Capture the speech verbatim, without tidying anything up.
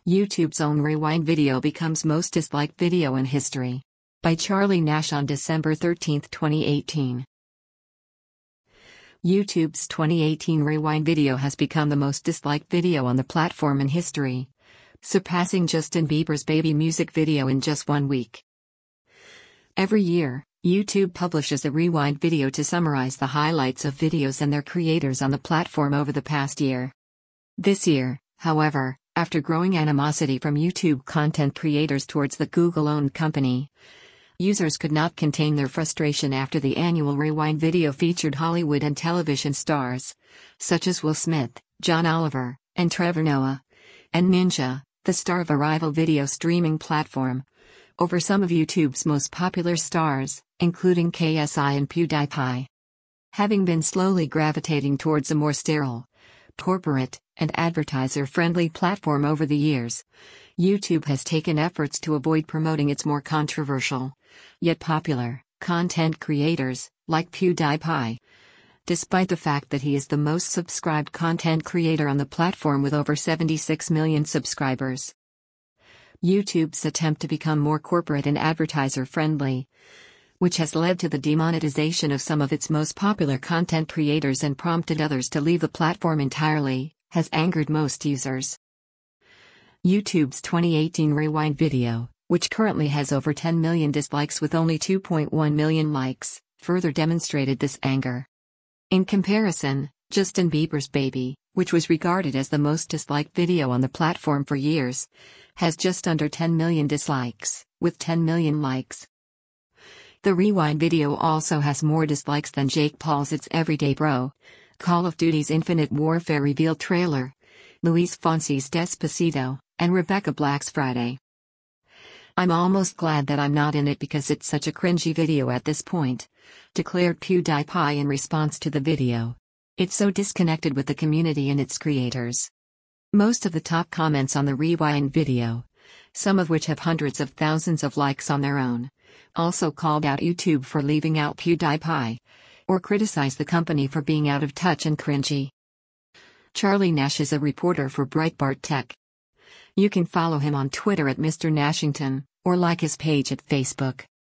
YouTube's own Rewind video becomes most disliked video in history. By Charlie Nash on December thirteenth, twenty eighteen. YouTube's twenty eighteen Rewind video has become the most disliked video on the platform in history, surpassing Justin Bieber's Baby music video in just one week. Every year, YouTube publishes a Rewind video to summarize the highlights of videos and their creators on the platform over the past year. This year, however, after growing animosity from YouTube content creators towards the Google-owned company, users could not contain their frustration after the annual Rewind video featured Hollywood and television stars, such as Will Smith, John Oliver, and Trevor Noah, and Ninja, the star of a rival video streaming platform, over some of YouTube's most popular stars, including K S I and PewDiePie. Having been slowly gravitating towards a more sterile, corporate, and advertiser-friendly platform over the years, YouTube has taken efforts to avoid promoting its more controversial, yet popular, content creators, like PewDiePie, despite the fact that he is the most subscribed content creator on the platform with over seventy-six million subscribers. YouTube's attempt to become more corporate and advertiser-friendly, which has led to the demonetization of some of its most popular content creators and prompted others to leave the platform entirely, has angered most users. YouTube's twenty eighteen Rewind video, which currently has over ten million dislikes with only two point one million likes, further demonstrated this anger. In comparison, Justin Bieber's Baby, which was regarded as the most disliked video on the platform for years, has just under ten million dislikes, with ten million likes. The Rewind video also has more dislikes than Jake Paul's It's Everyday Bro, Call of Duty's Infinite Warfare reveal trailer, Luis Fonsi's Despacito, and Rebecca Black's Friday. "I'm almost glad that I'm not in it because it's such a cringy video at this point," declared PewDiePie in response to the video. "It's so disconnected with the community and its creators." Most of the top comments on the Rewind video, some of which have hundreds of thousands of likes on their own, also called out YouTube for leaving out PewDiePie, or criticized the company for being out of touch and cringy. Charlie Nash is a reporter for Breitbart Tech. You can follow him on Twitter at Mister Nashington, or like his page at Facebook.